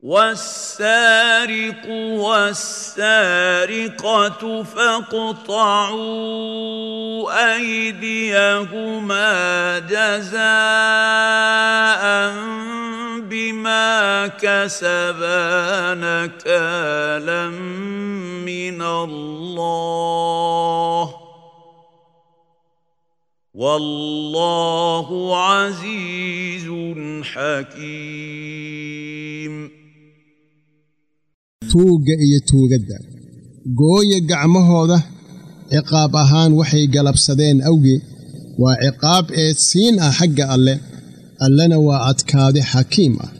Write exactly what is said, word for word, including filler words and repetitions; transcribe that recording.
والسارق والسارقة فاقطعوا أيديهما جزاء بما كسبا نكالا من الله والله عزيز حكيم. tuuga iyo tuugadda gooya gacmahooda ciqaab ahaan waxay galabsadeen awgeed waa ciqaab ee siin ah xagga alle allana waa adkaade xakiim ah.